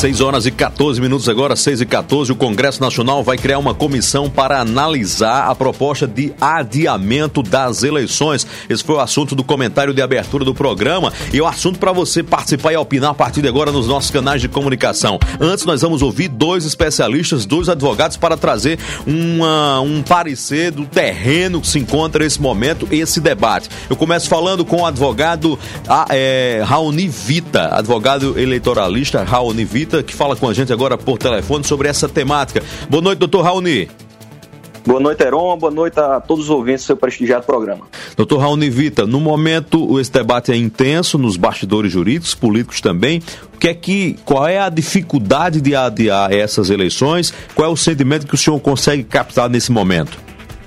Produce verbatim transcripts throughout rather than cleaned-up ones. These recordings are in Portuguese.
seis horas e quatorze minutos agora, seis e quatorze, o Congresso Nacional vai criar uma comissão para analisar a proposta de adiamento das eleições. Esse foi o assunto do comentário de abertura do programa e o assunto para você participar e opinar a partir de agora nos nossos canais de comunicação. Antes, nós vamos ouvir dois especialistas, dois advogados para trazer uma, um parecer do terreno que se encontra nesse momento, esse debate. Eu começo falando com o advogado é, Raoni Vita, advogado eleitoralista Raoni Vita, que fala com a gente agora por telefone sobre essa temática. Boa noite, doutor Raoni. Boa noite, Heron. Boa noite a todos os ouvintes do seu prestigiado programa. Doutor Raoni Vita, no momento esse debate é intenso nos bastidores jurídicos, políticos também. O que é que, qual é a dificuldade de adiar essas eleições? Qual é o sentimento que o senhor consegue captar nesse momento?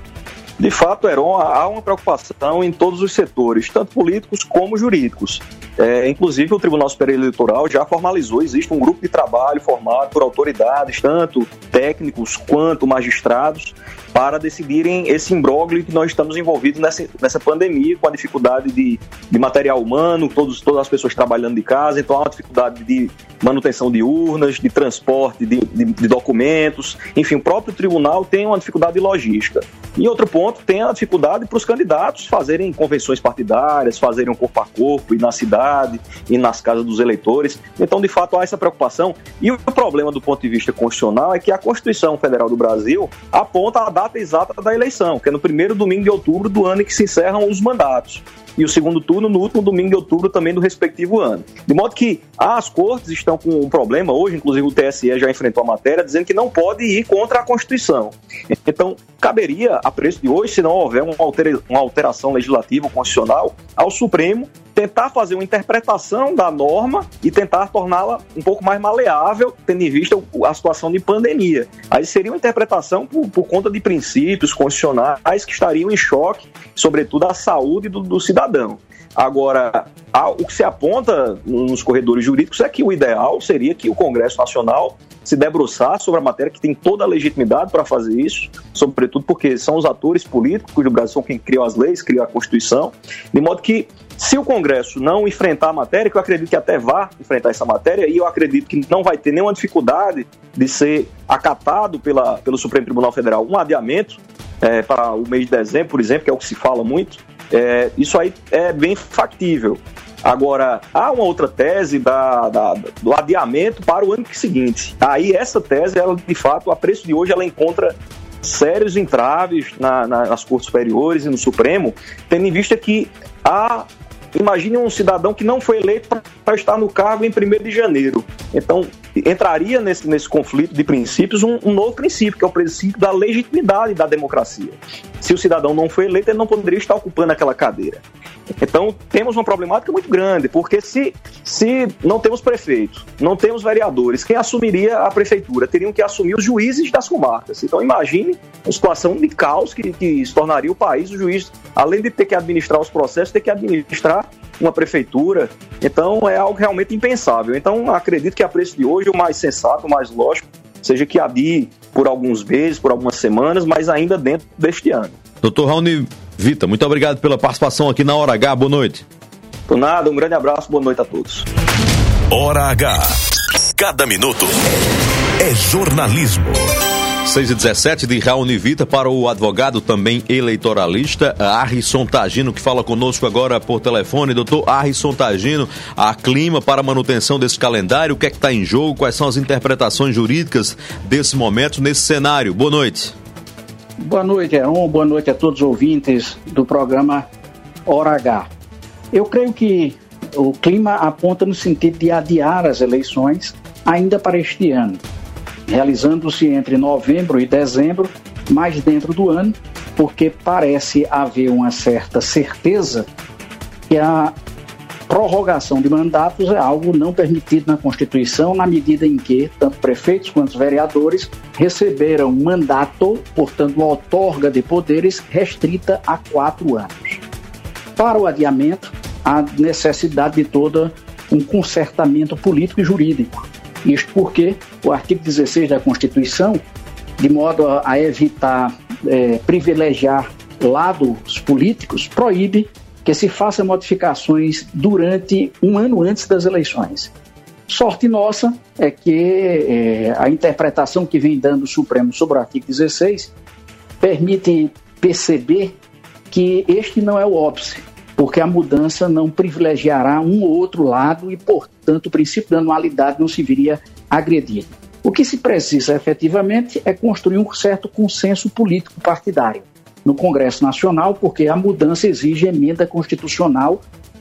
De fato, Heron, há uma preocupação em todos os setores, tanto políticos como jurídicos. É, inclusive, o Tribunal Superior Eleitoral já formalizou, existe um grupo de trabalho formado por autoridades, tanto técnicos quanto magistrados, para decidirem esse imbróglio que nós estamos envolvidos nessa, nessa pandemia, com a dificuldade de, de material humano, todos, todas as pessoas trabalhando de casa, então há uma dificuldade de manutenção de urnas, de transporte de, de, de documentos, enfim, o próprio tribunal tem uma dificuldade logística. E outro ponto, tem a dificuldade para os candidatos fazerem convenções partidárias, fazerem um corpo a corpo, e na cidade, e nas casas dos eleitores. Então, de fato, há essa preocupação. E o problema do ponto de vista constitucional é que a Constituição Federal do Brasil aponta a data exata da eleição, que é no primeiro domingo de outubro do ano em que se encerram os mandatos. E o segundo turno no último domingo de outubro também do respectivo ano. De modo que as cortes estão com um problema, hoje inclusive o T S E já enfrentou a matéria, dizendo que não pode ir contra a Constituição. Então, caberia, a preço de hoje, se não houver uma, altera- uma alteração legislativa ou constitucional, ao Supremo tentar fazer uma interpretação da norma e tentar torná-la um pouco mais maleável, tendo em vista a situação de pandemia. Aí seria uma interpretação por, por conta de princípios constitucionais que estariam em choque, sobretudo a saúde do, do cidadão. Agora, o que se aponta nos corredores jurídicos é que o ideal seria que o Congresso Nacional se debruçasse sobre a matéria, que tem toda a legitimidade para fazer isso, sobretudo porque são os atores políticos do Brasil, são quem criam as leis, criam a Constituição, de modo que, se o Congresso não enfrentar a matéria, que eu acredito que até vá enfrentar essa matéria, e eu acredito que não vai ter nenhuma dificuldade de ser acatado pela, pelo Supremo Tribunal Federal um adiamento é, para o mês de dezembro, por exemplo, que é o que se fala muito, é, isso aí é bem factível. Agora, há uma outra tese da, da, do adiamento para o ano seguinte. Aí essa tese, ela, de fato, a preço de hoje, ela encontra sérios entraves na, na, nas cortes superiores e no Supremo, tendo em vista que há... Imagine um cidadão que não foi eleito para estar no cargo em primeiro de janeiro. Então, entraria nesse, nesse conflito de princípios um, um novo princípio, que é o princípio da legitimidade da democracia. Se o cidadão não foi eleito, ele não poderia estar ocupando aquela cadeira. Então, temos uma problemática muito grande, porque se, se não temos prefeito, não temos vereadores, quem assumiria a prefeitura? Teriam que assumir os juízes das comarcas. Então, imagine uma situação de caos que, que se tornaria o país. O juiz, além de ter que administrar os processos, ter que administrar uma prefeitura. Então, é algo realmente impensável. Então, acredito que a preço de hoje, o mais sensato, o mais lógico, seja que adie por alguns meses, por algumas semanas, mas ainda dentro deste ano. Doutor Raoni Vita, muito obrigado pela participação aqui na Hora H. Boa noite. Por nada, um grande abraço, boa noite a todos. Hora H. Cada minuto é jornalismo. seis e dezessete de Raoni Vita para o advogado também eleitoralista Arrisson Tagino, que fala conosco agora por telefone. Doutor Arrisson Tagino, a clima para a manutenção desse calendário, o que é que está em jogo, quais são as interpretações jurídicas desse momento, nesse cenário? Boa noite. Boa noite, Heron. Boa noite a todos os ouvintes do programa Hora H. Eu creio que o clima aponta no sentido de adiar as eleições ainda para este ano, realizando-se entre novembro e dezembro, mais dentro do ano, porque parece haver uma certa certeza que a prorrogação de mandatos é algo não permitido na Constituição, na medida em que tanto prefeitos quanto vereadores receberam mandato, portanto, uma outorga de poderes restrita a quatro anos. Para o adiamento, há necessidade de todo um concertamento político e jurídico. Isto porque o artigo dezesseis da Constituição, de modo a evitar é, privilegiar lados políticos, proíbe que se façam modificações durante um ano antes das eleições. Sorte nossa é que é, a interpretação que vem dando o Supremo sobre o artigo dezesseis permite perceber que este não é o óbice, porque a mudança não privilegiará um ou outro lado e, portanto, o princípio da anualidade não se viria agredido. O que se precisa efetivamente é construir um certo consenso político partidário no Congresso Nacional, porque a mudança exige emenda constitucional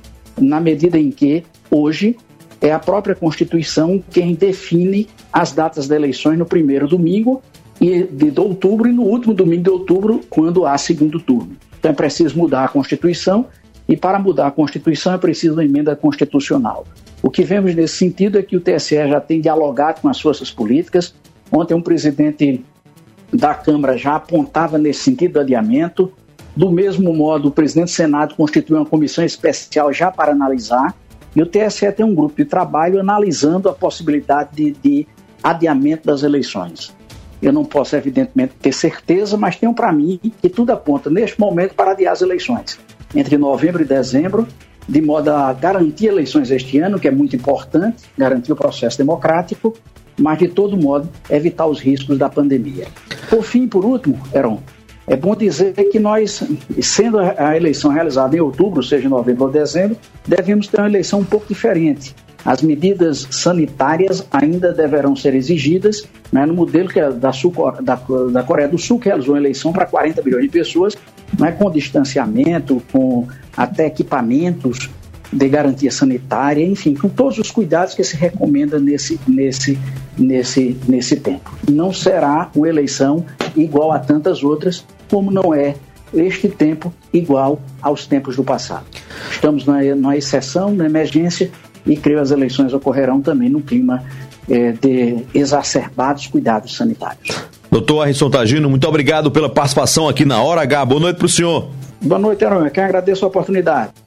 na medida em que, hoje, é a própria Constituição quem define as datas das eleições no primeiro domingo de outubro e no último domingo de outubro, quando há segundo turno. Então é preciso mudar a Constituição e, para mudar a Constituição, é preciso uma emenda constitucional. O que vemos nesse sentido é que o T S E já tem dialogado com as forças políticas. Ontem um presidente da Câmara já apontava nesse sentido do adiamento. Do mesmo modo, o presidente do Senado constituiu uma comissão especial já para analisar, e o T S E tem um grupo de trabalho analisando a possibilidade de, de adiamento das eleições. Eu não posso, evidentemente, ter certeza, mas tenho para mim que tudo aponta, neste momento, para adiar as eleições entre novembro e dezembro, de modo a garantir eleições este ano, que é muito importante, garantir o processo democrático, mas, de todo modo, evitar os riscos da pandemia. Por fim, por último, Heron, é bom dizer que nós, sendo a eleição realizada em outubro, seja em novembro ou dezembro, devemos ter uma eleição um pouco diferente. As medidas sanitárias ainda deverão ser exigidas, né, no modelo que é da, Sul, da, da Coreia do Sul, que realizou uma eleição para quarenta milhões de pessoas, né, com distanciamento, com até equipamentos de garantia sanitária, enfim, com todos os cuidados que se recomenda nesse, nesse, nesse, nesse tempo. Não será uma eleição igual a tantas outras, como não é este tempo igual aos tempos do passado. Estamos na, na exceção, na emergência, e creio que as eleições ocorrerão também num clima é, de exacerbados cuidados sanitários. Doutor Harrison Tagino, muito obrigado pela participação aqui na Hora H. Boa noite para o senhor. Boa noite, Heron. Eu que agradeço a oportunidade.